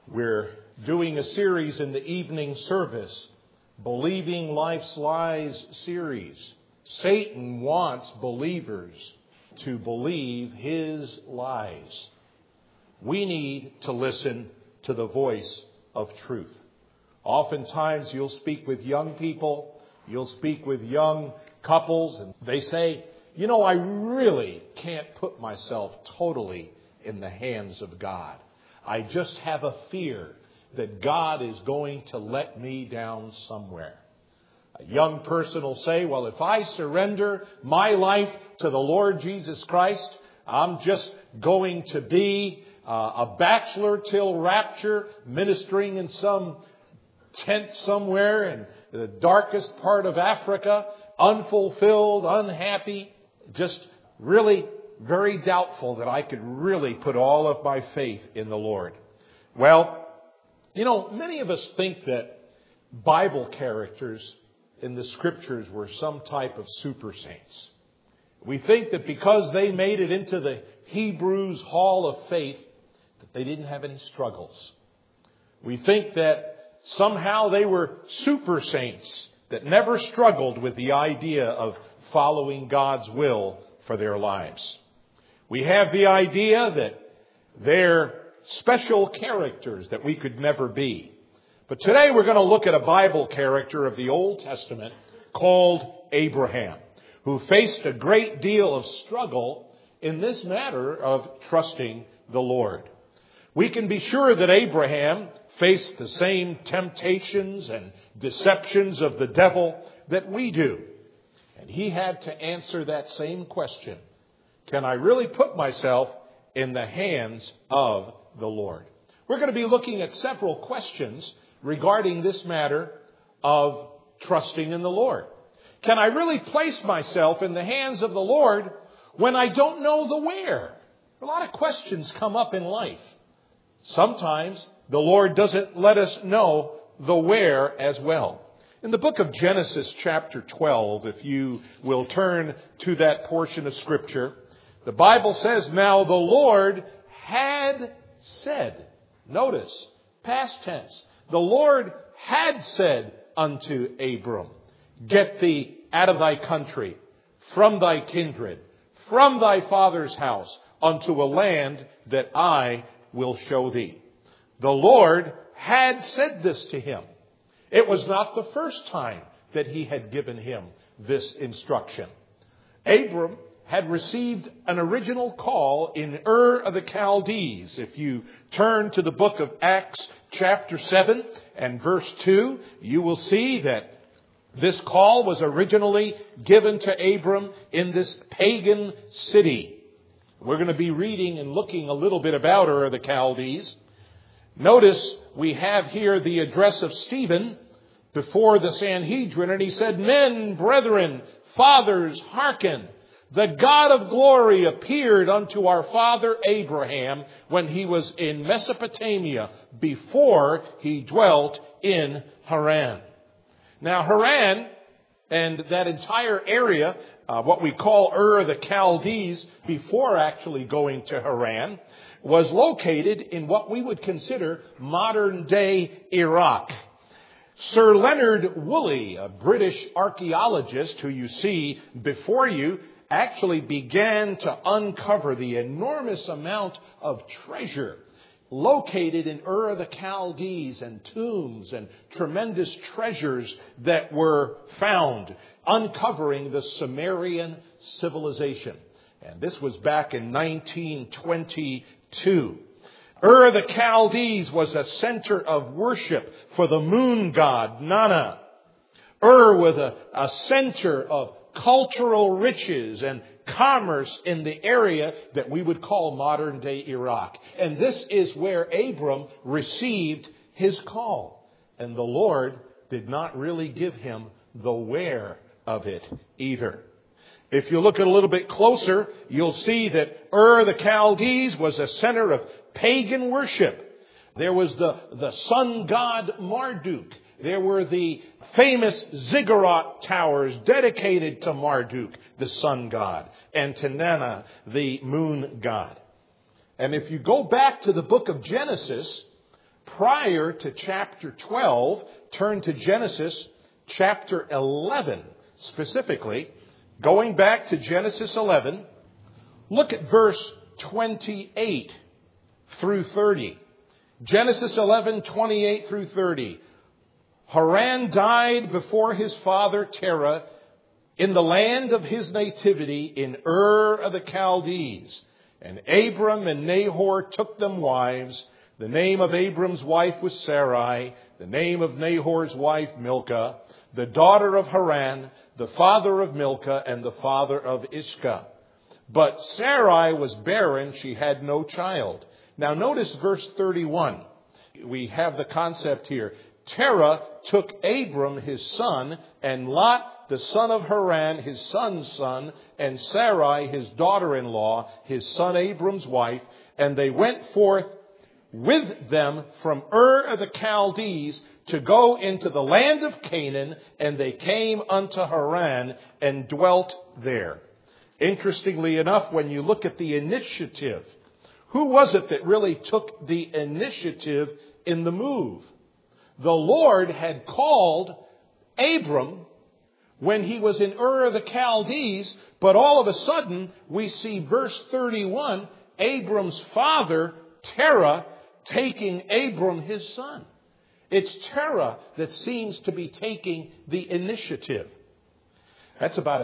We're doing a series in the evening service, Believing Life's Lies series. Satan wants believers to believe his lies. We need to listen to the voice of truth. Oftentimes you'll speak with young people, you'll speak with young couples, and they say, I really can't put myself totally in the hands of God. I just have a fear that God is going to let me down somewhere. A young person will say, well, if I surrender my life to the Lord Jesus Christ, I'm just going to be a bachelor till rapture, ministering in some tent somewhere in the darkest part of Africa, unfulfilled, unhappy, just really very doubtful that I could really put all of my faith in the Lord. Well, many of us think that Bible characters in the Scriptures were some type of super saints. We think that because they made it into the Hebrews Hall of Faith, that they didn't have any struggles. We think that somehow they were super saints that never struggled with the idea of following God's will for their lives. We have the idea that they're special characters that we could never be. But today we're going to look at a Bible character of the Old Testament called Abraham, who faced a great deal of struggle in this matter of trusting the Lord. We can be sure that Abraham faced the same temptations and deceptions of the devil that we do. And he had to answer that same question. Can I really put myself in the hands of the Lord? We're going to be looking at several questions regarding this matter of trusting in the Lord. Can I really place myself in the hands of the Lord when I don't know the where? A lot of questions come up in life. Sometimes the Lord doesn't let us know the where as well. In the book of Genesis chapter 12, if you will turn to that portion of Scripture, the Bible says, now the Lord had said. Notice, past tense. The Lord had said unto Abram, get thee out of thy country, from thy kindred, from thy father's house, unto a land that I will show thee. The Lord had said this to him. It was not the first time that he had given him this instruction. Abram had received an original call in Ur of the Chaldees. If you turn to the book of Acts chapter 7 and verse 2, you will see that this call was originally given to Abram in this pagan city. We're going to be reading and looking a little bit about Ur of the Chaldees. Notice we have here the address of Stephen before the Sanhedrin, and he said, men, brethren, fathers, hearken. The God of glory appeared unto our father Abraham when he was in Mesopotamia, before he dwelt in Haran. Now Haran and that entire area, what we call Ur the Chaldees, before actually going to Haran, was located in what we would consider modern day Iraq. Sir Leonard Woolley, a British archaeologist who you see before you, actually began to uncover the enormous amount of treasure located in Ur of the Chaldees, and tombs and tremendous treasures that were found, uncovering the Sumerian civilization. And this was back in 1922. Ur of the Chaldees was a center of worship for the moon god Nana. Ur was a center of cultural riches and commerce in the area that we would call modern day Iraq. And this is where Abram received his call. And the Lord did not really give him the where of it either. If you look at a little bit closer, you'll see that Ur the Chaldees was a center of pagan worship. There was the sun god Marduk. There were the famous ziggurat towers dedicated to Marduk, the sun god, and to Nana, the moon god. And if you go back to the book of Genesis, prior to chapter 12, turn to Genesis chapter 11 specifically. Going back to Genesis 11, look at verse 28 through 30. Genesis 11, 28 through 30. Haran died before his father Terah in the land of his nativity in Ur of the Chaldees. And Abram and Nahor took them wives. The name of Abram's wife was Sarai. The name of Nahor's wife Milcah, the daughter of Haran, the father of Milcah and the father of Iscah. But Sarai was barren. She had no child. Now notice verse 31. We have the concept here. Terah took Abram his son, and Lot the son of Haran his son's son, and Sarai his daughter-in-law, his son Abram's wife, and they went forth with them from Ur of the Chaldees to go into the land of Canaan, and they came unto Haran and dwelt there. Interestingly enough, when you look at the initiative, who was it that really took the initiative in the move? The Lord had called Abram when he was in Ur of the Chaldees, but all of a sudden we see verse 31, Abram's father, Terah, taking Abram his son. It's Terah that seems to be taking the initiative. That's about a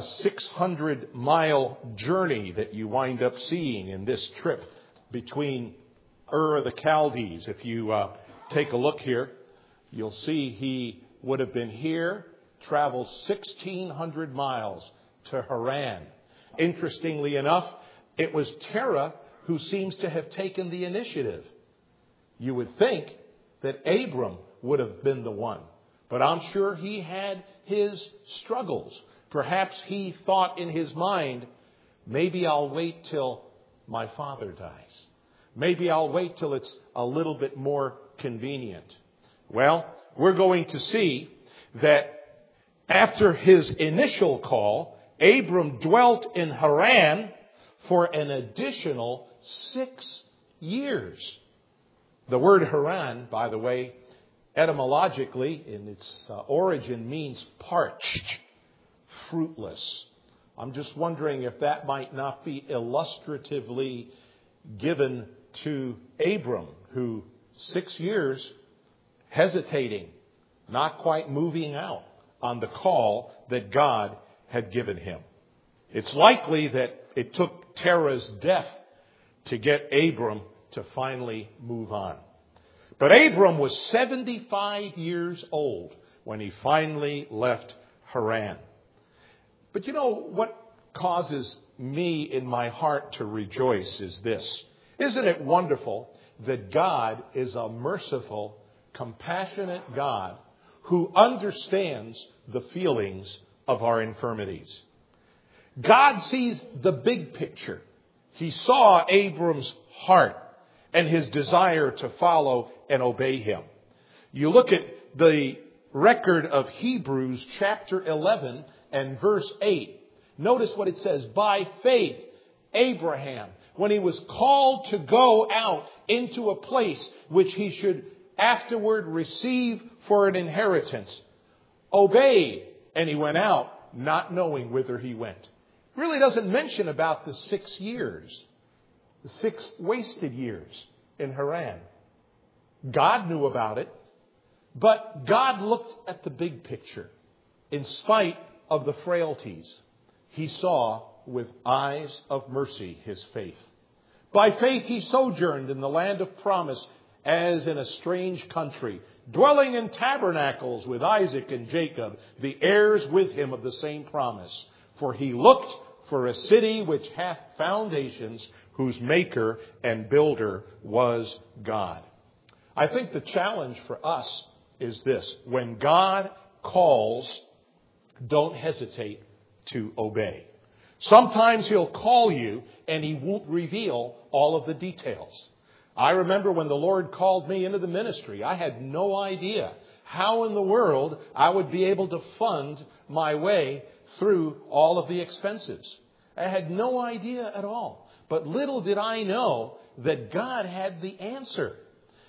600-mile journey that you wind up seeing in this trip between Ur of the Chaldees. If you take a look here, you'll see he would have been here, traveled 1,600 miles to Haran. Interestingly enough, it was Terah who seems to have taken the initiative. You would think that Abram would have been the one, but I'm sure he had his struggles. Perhaps he thought in his mind, maybe I'll wait till my father dies. Maybe I'll wait till it's a little bit more convenient. Well, we're going to see that after his initial call, Abram dwelt in Haran for an additional 6 years. The word Haran, by the way, etymologically in its origin means parched, fruitless. I'm just wondering if that might not be illustratively given to Abram, who 6 years hesitating, not quite moving out on the call that God had given him. It's likely that it took Terah's death to get Abram to finally move on. But Abram was 75 years old when he finally left Haran. But you know what causes me in my heart to rejoice is this. Isn't it wonderful that God is a merciful, compassionate God who understands the feelings of our infirmities? God sees the big picture. He saw Abram's heart and his desire to follow and obey him. You look at the record of Hebrews chapter 11 and verse 8. Notice what it says. By faith, Abraham, when he was called to go out into a place which he should afterward receive for an inheritance, obeyed, and he went out not knowing whither he went. Really doesn't mention about the 6 years, the 6 wasted years in Haran. God knew about it, but God looked at the big picture. In spite of the frailties, he saw with eyes of mercy his faith. By faith he sojourned in the land of promise as in a strange country, dwelling in tabernacles with Isaac and Jacob, the heirs with him of the same promise. For he looked for a city which hath foundations, whose maker and builder was God. I think the challenge for us is this. When God calls, don't hesitate to obey. Sometimes he'll call you and he won't reveal all of the details. I remember when the Lord called me into the ministry, I had no idea how in the world I would be able to fund my way through all of the expenses. I had no idea at all. But little did I know that God had the answer.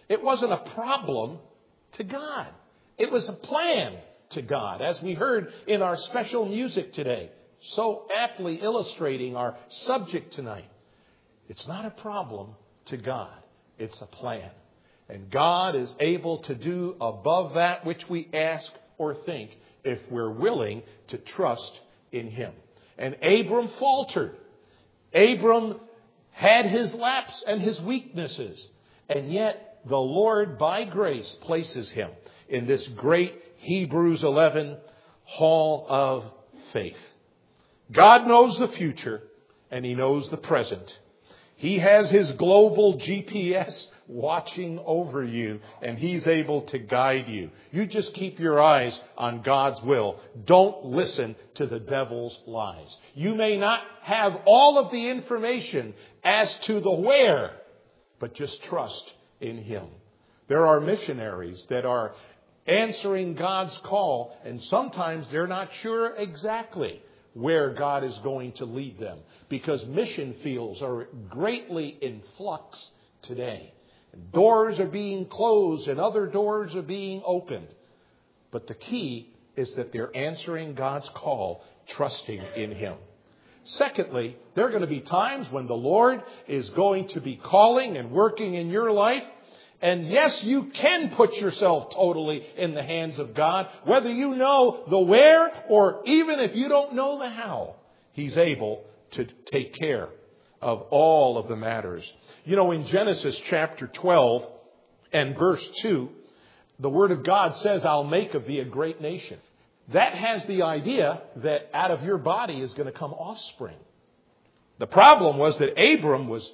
It wasn't a problem to God. It was a plan to God, as we heard in our special music today, so aptly illustrating our subject tonight. It's not a problem to God. It's a plan. And God is able to do above that which we ask or think if we're willing to trust in Him. And Abram faltered. Abram had his lapses and his weaknesses. And yet the Lord, by grace, places him in this great Hebrews 11 hall of faith. God knows the future and He knows the present. He has His global GPS watching over you, and He's able to guide you. You just keep your eyes on God's will. Don't listen to the devil's lies. You may not have all of the information as to the where, but just trust in Him. There are missionaries that are answering God's call, and sometimes they're not sure exactly where God is going to lead them, because mission fields are greatly in flux today. Doors are being closed and other doors are being opened. But the key is that they're answering God's call, trusting in Him. Secondly, there are going to be times when the Lord is going to be calling and working in your life. And yes, you can put yourself totally in the hands of God, whether you know the where or even if you don't know the how. He's able to take care of all of the matters. You know, in Genesis chapter 12 and verse 2, the Word of God says, I'll make of thee a great nation. That has the idea that out of your body is going to come offspring. The problem was that Abram was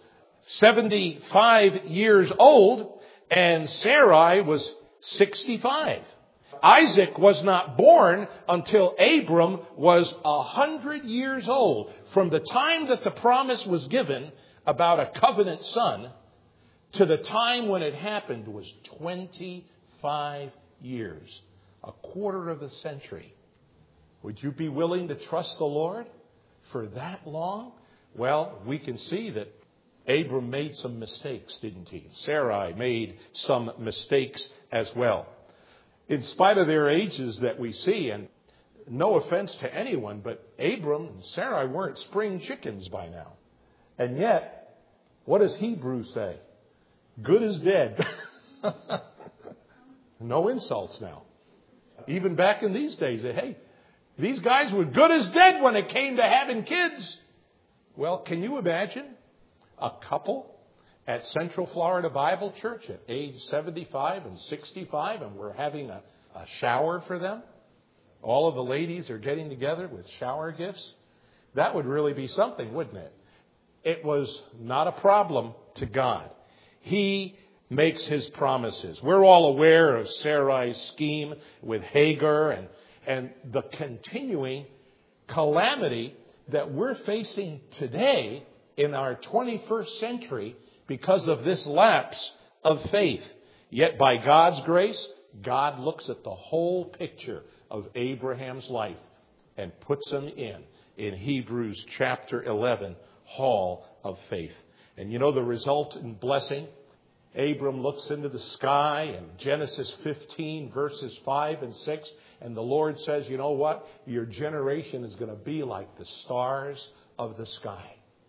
75 years old and Sarai was 65. Isaac was not born until Abram was 100 years old. From the time that the promise was given about a covenant son to the time when it happened was 25 years. A quarter of a century. Would you be willing to trust the Lord for that long? Well, we can see that Abram made some mistakes, didn't he? Sarai made some mistakes as well. In spite of their ages that we see, and no offense to anyone, but Abram and Sarai weren't spring chickens by now. And yet, what does Hebrews say? Good as dead. No insults now. Even back in these days, hey, these guys were good as dead when it came to having kids. Well, can you imagine a couple at Central Florida Bible Church at age 75 and 65, and we're having a shower for them? All of the ladies are getting together with shower gifts. That would really be something, wouldn't it? It was not a problem to God. He makes His promises. We're all aware of Sarai's scheme with Hagar and the continuing calamity that we're facing today in our 21st century because of this lapse of faith. Yet by God's grace, God looks at the whole picture of Abraham's life and puts them in Hebrews chapter 11, hall of faith. And you know the resultant blessing? Abram looks into the sky in Genesis 15 verses 5 and 6. And the Lord says, you know what? Your generation is going to be like the stars of the sky.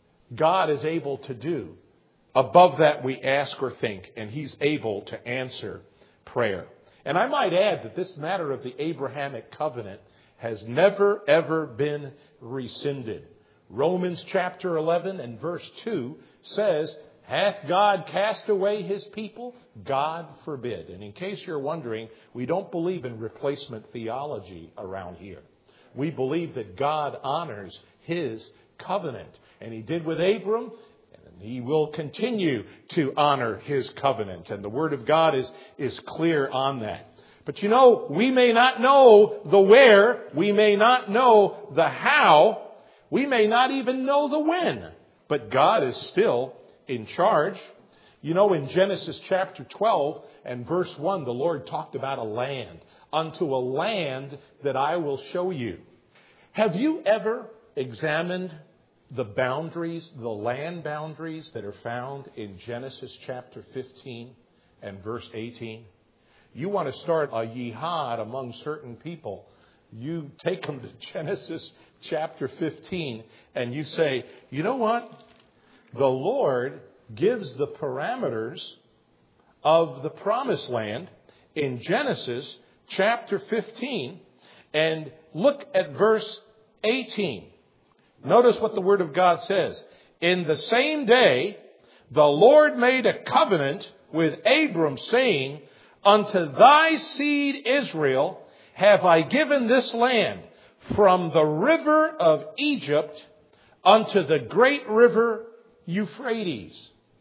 God is able to do above that we ask or think. And He's able to answer prayer. And I might add that this matter of the Abrahamic covenant has never, ever been rescinded. Romans chapter 11 and verse 2 says, hath God cast away His people? God forbid. And in case you're wondering, we don't believe in replacement theology around here. We believe that God honors His covenant. And He did with Abram, and He will continue to honor His covenant. And the Word of God is clear on that. But you know, we may not know the where, we may not know the how, we may not even know the when. But God is still in charge. You know, in Genesis chapter 12 and verse 1, the Lord talked about a land. Unto a land that I will show you. Have you ever examined the boundaries, the land boundaries that are found in Genesis chapter 15? and verse 18? You want to start a jihad among certain people. You take them to Genesis chapter 15 and you say, you know what? The Lord gives the parameters of the promised land in Genesis chapter 15, and look at verse 18. Notice what the Word of God says. In the same day, the Lord made a covenant with Abram, saying, unto thy seed Israel have I given this land, from the river of Egypt unto the great river Euphrates.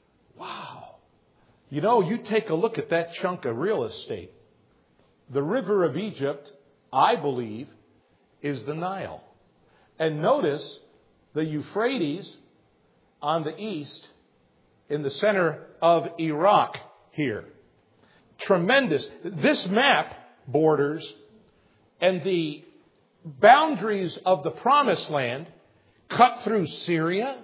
Wow. You know, you take a look at that chunk of real estate. The river of Egypt, I believe, is the Nile. And notice the Euphrates on the east, in the center of Iraq here. Tremendous. This map borders and the boundaries of the promised land cut through Syria,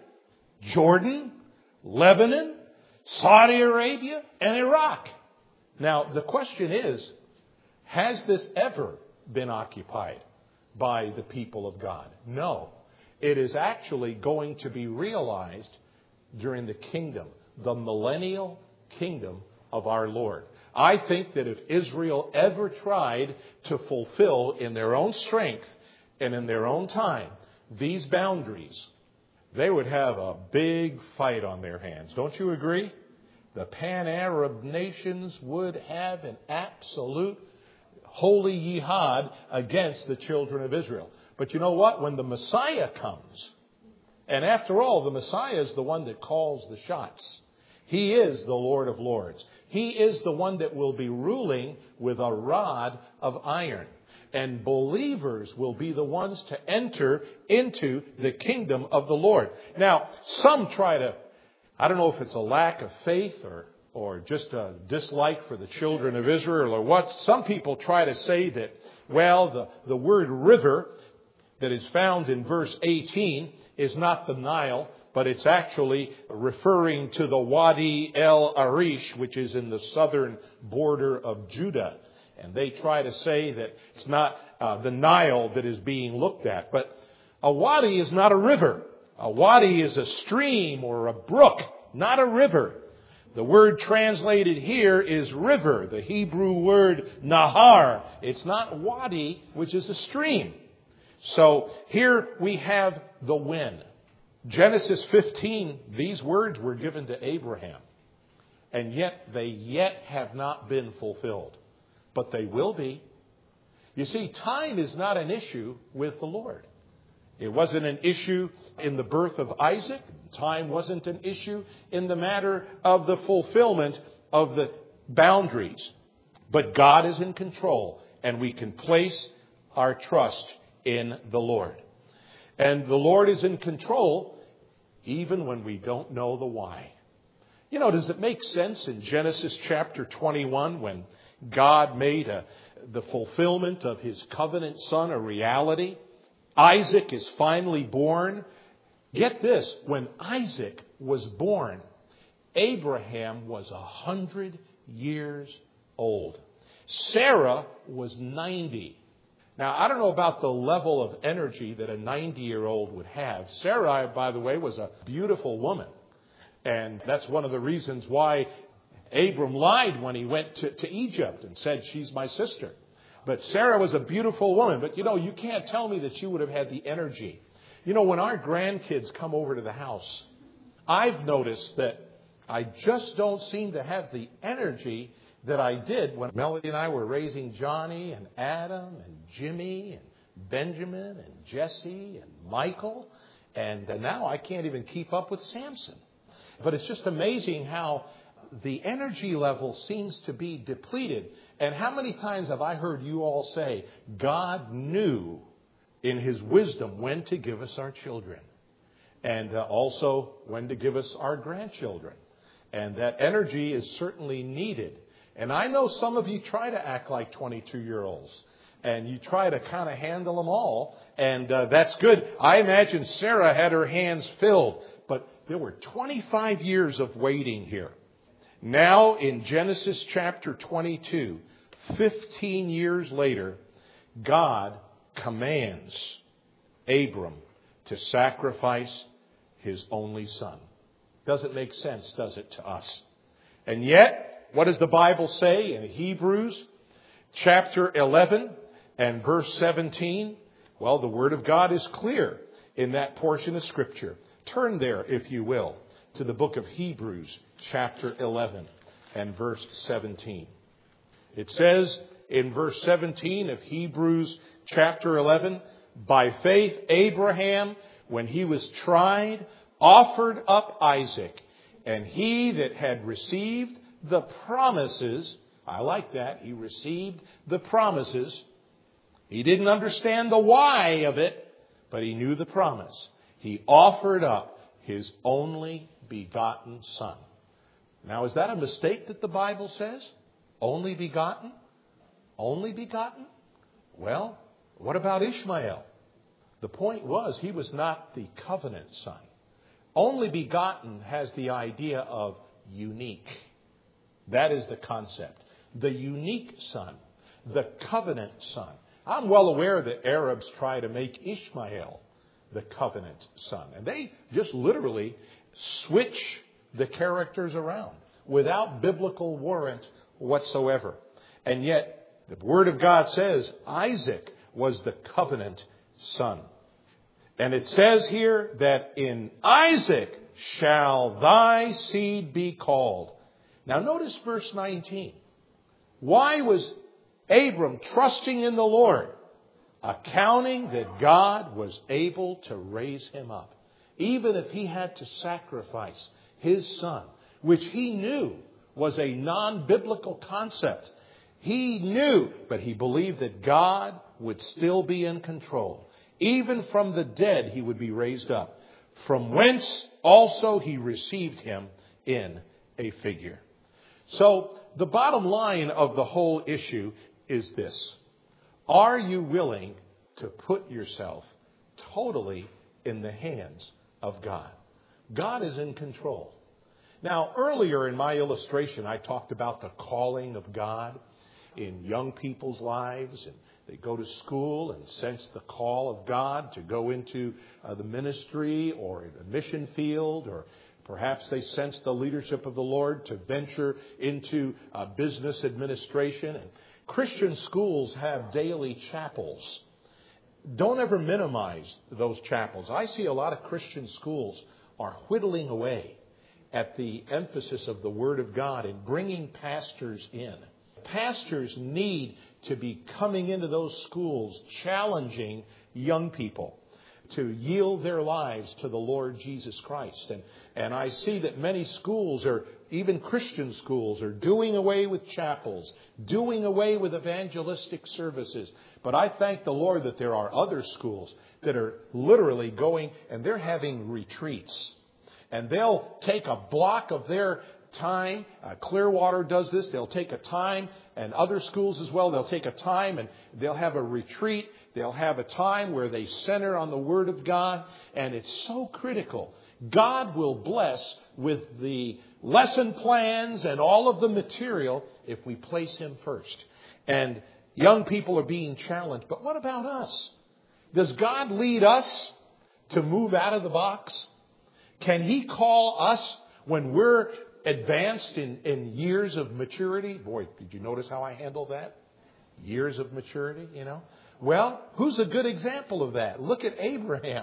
Jordan, Lebanon, Saudi Arabia, and Iraq. Now, the question is, has this ever been occupied by the people of God? No. It is actually going to be realized during the kingdom, the millennial kingdom of our Lord. I think that if Israel ever tried to fulfill in their own strength and in their own time these boundaries, they would have a big fight on their hands. Don't you agree? The Pan-Arab nations would have an absolute holy jihad against the children of Israel. But you know what? When the Messiah comes, and after all, the Messiah is the one that calls the shots. He is the Lord of Lords. He is the one that will be ruling with a rod of iron. And believers will be the ones to enter into the kingdom of the Lord. Now, some try to, I don't know if it's a lack of faith or just a dislike for the children of Israel or what. Some people try to say that, well, the word river that is found in verse 18 is not the Nile, but it's actually referring to the Wadi El Arish, which is in the southern border of Judah. And they try to say that it's not the Nile that is being looked at. But a wadi is not a river. A wadi is a stream or a brook, not a river. The word translated here is river, the Hebrew word nahar. It's not wadi, which is a stream. So here we have the when. Genesis 15, these words were given to Abraham. And yet they have not been fulfilled. But they will be. You see, time is not an issue with the Lord. It wasn't an issue in the birth of Isaac. Time wasn't an issue in the matter of the fulfillment of the boundaries. But God is in control, and we can place our trust in the Lord. And the Lord is in control even when we don't know the why. You know, does it make sense in Genesis chapter 21 when God made the fulfillment of His covenant son a reality? Isaac is finally born. Get this, when Isaac was born, Abraham was 100 years old. Sarah was 90. Now, I don't know about the level of energy that a 90-year-old would have. Sarah, by the way, was a beautiful woman. And that's one of the reasons why Abram lied when he went to Egypt and said, she's my sister. But Sarah was a beautiful woman. But, you can't tell me that she would have had the energy. When our grandkids come over to the house, I've noticed that I just don't seem to have the energy that I did when Melody and I were raising Johnny and Adam and Jimmy and Benjamin and Jesse and Michael. And now I can't even keep up with Samson. But it's just amazing how the energy level seems to be depleted. And how many times have I heard you all say, God knew in His wisdom when to give us our children and also when to give us our grandchildren. And that energy is certainly needed. And I know some of you try to act like 22-year-olds and you try to kind of handle them all. And that's good. I imagine Sarah had her hands filled, but there were 25 years of waiting here. Now in Genesis chapter 22, 15 years later, God commands Abram to sacrifice his only son. Doesn't make sense, does it, to us? And yet, what does the Bible say in Hebrews chapter 11 and verse 17? Well, the Word of God is clear in that portion of Scripture. Turn there, if you will, to the book of Hebrews chapter 11 and verse 17. It says in verse 17 of Hebrews chapter 11, by faith Abraham, when he was tried, offered up Isaac, and he that had received the promises, I like that, he received the promises. He didn't understand the why of it, but he knew the promise. He offered up his only begotten son. Now, is that a mistake that the Bible says? Only begotten? Only begotten? Well, what about Ishmael? The point was he was not the covenant son. Only begotten has the idea of unique. That is the concept. The unique son. The covenant son. I'm well aware that Arabs try to make Ishmael the covenant son. And they just literally switch the characters around without biblical warrant whatsoever. And yet, the Word of God says Isaac was the covenant son. And it says here that in Isaac shall thy seed be called. Now notice verse 19. Why was Abram trusting in the Lord? Accounting that God was able to raise him up. Even if he had to sacrifice his son, which he knew was a non-biblical concept. He knew, but he believed that God would still be in control. Even from the dead he would be raised up. From whence also he received him in a figure. So the bottom line of the whole issue is this. Are you willing to put yourself totally in the hands of God? God is in control. Now, earlier in my illustration, I talked about the calling of God in young people's lives. And they go to school and sense the call of God to go into the ministry or the mission field, or perhaps they sense the leadership of the Lord to venture into business administration. And Christian schools have daily chapels. Don't ever minimize those chapels. I see a lot of Christian schools are whittling away at the emphasis of the Word of God and bringing pastors in. Pastors need to be coming into those schools challenging young people to yield their lives to the Lord Jesus Christ. And I see that many schools, or even Christian schools, are doing away with chapels, doing away with evangelistic services. But I thank the Lord that there are other schools that are literally going and they're having retreats. And they'll take a block of their time. Clearwater does this. They'll take a time, and other schools as well. They'll take a time and they'll have a retreat. They'll have a time where they center on the Word of God. And it's so critical. God will bless with the lesson plans and all of the material if we place Him first. And young people are being challenged. But what about us? Does God lead us to move out of the box? Can He call us when we're advanced in years of maturity? Boy, did you notice how I handled that? Years of maturity, you know. Well, who's a good example of that? Look at Abraham.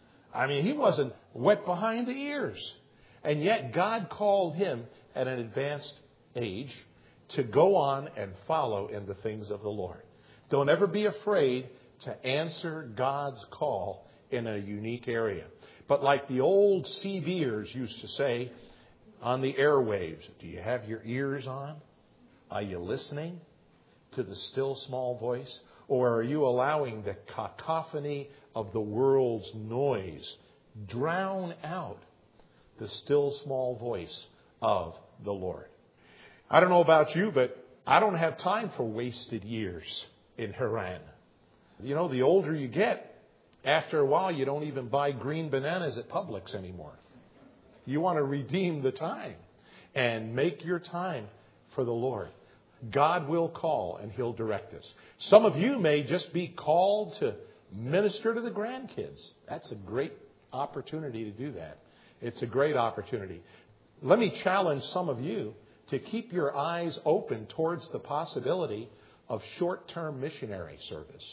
I mean, he wasn't wet behind the ears. And yet God called him at an advanced age to go on and follow in the things of the Lord. Don't ever be afraid to answer God's call in a unique area. But like the old CBers used to say on the airwaves, do you have your ears on? Are you listening to the still small voice? Or are you allowing the cacophony of the world's noise drown out the still small voice of the Lord? I don't know about you, but I don't have time for wasted years in Haran. You know, the older you get, after a while, you don't even buy green bananas at Publix anymore. You want to redeem the time. and make your time for the Lord. God will call and He'll direct us. Some of you may just be called to minister to the grandkids. That's a great opportunity to do that. It's a great opportunity. Let me challenge some of you to keep your eyes open towards the possibility of short-term missionary service.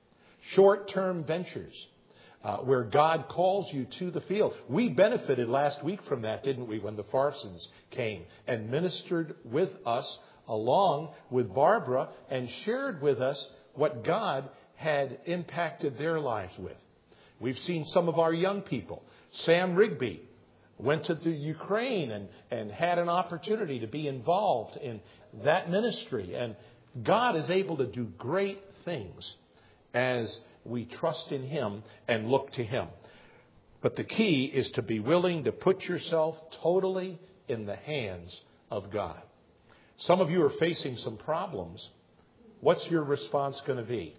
Short-term ventures where God calls you to the field. We benefited last week from that, didn't we, when the Farsons came and ministered with us along with Barbara and shared with us what God had impacted their lives with. We've seen some of our young people. Sam Rigby went to the Ukraine and had an opportunity to be involved in that ministry. And God is able to do great things as we trust in Him and look to Him. But the key is to be willing to put yourself totally in the hands of God. Some of you are facing some problems. What's your response going to be?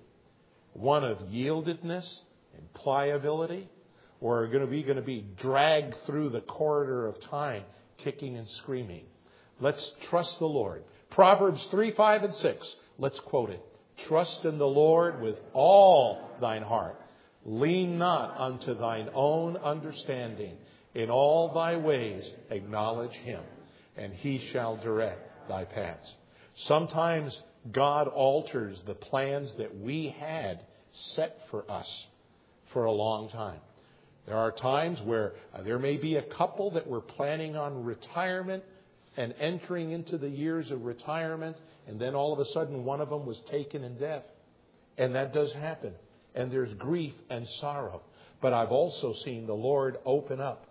One of yieldedness and pliability? Or going to be dragged through the corridor of time, kicking and screaming? Let's trust the Lord. Proverbs 3, 5, and 6. Let's quote it. Trust in the Lord with all thine heart. Lean not unto thine own understanding. In all thy ways acknowledge Him, and He shall direct thy paths. Sometimes God alters the plans that we had set for us for a long time. There are times where there may be a couple that were planning on retirement and entering into the years of retirement, and then all of a sudden one of them was taken in death. And that does happen. And there's grief and sorrow. But I've also seen the Lord open up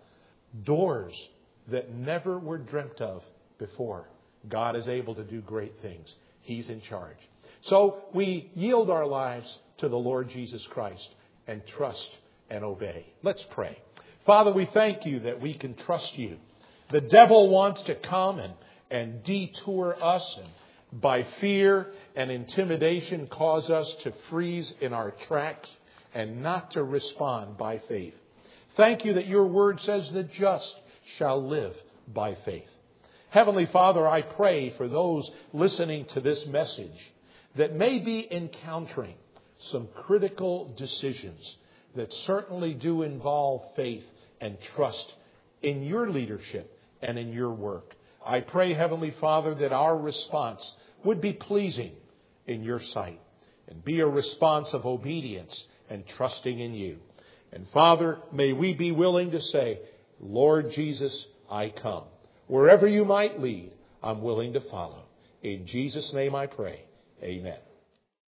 doors that never were dreamt of before. God is able to do great things. He's in charge. So we yield our lives to the Lord Jesus Christ and trust and obey. Let's pray. Father, we thank You that we can trust You. The devil wants to come and detour us and by fear and intimidation cause us to freeze in our tracks and not to respond by faith. Thank You that Your word says the just shall live by faith. Heavenly Father, I pray for those listening to this message that may be encountering some critical decisions that certainly do involve faith and trust in Your leadership and in Your work. I pray, Heavenly Father, that our response would be pleasing in Your sight and be a response of obedience and trusting in You. And Father, may we be willing to say, Lord Jesus, I come. Wherever You might lead, I'm willing to follow. In Jesus' name I pray. Amen.